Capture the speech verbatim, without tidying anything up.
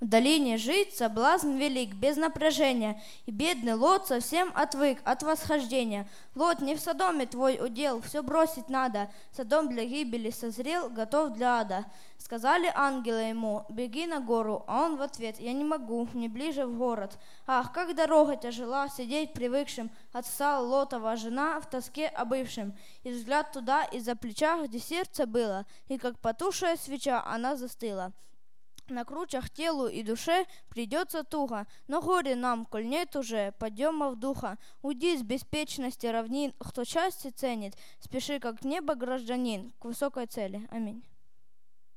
долине жить соблазн велик, без напряжения, и бедный Лот совсем отвык от восхождения. Лот, не в Содоме твой удел, все бросить надо, Содом для гибели созрел, готов для ада. Сказали ангелы ему: беги на гору, а он в ответ: я не могу, мне ближе в город. Ах, как дорога тяжела, сидеть привыкшим, отстала Лотова жена в тоске о бывшем, и взгляд туда из-за плеча, где сердце было, и как потухшая свеча она застыла. На кручах телу и душе придется туго, но горе нам, коль нет уже подъема в духа. Уйди с беспечности равнин, кто счастье ценит, спеши, как небо гражданин, к высокой цели. Аминь.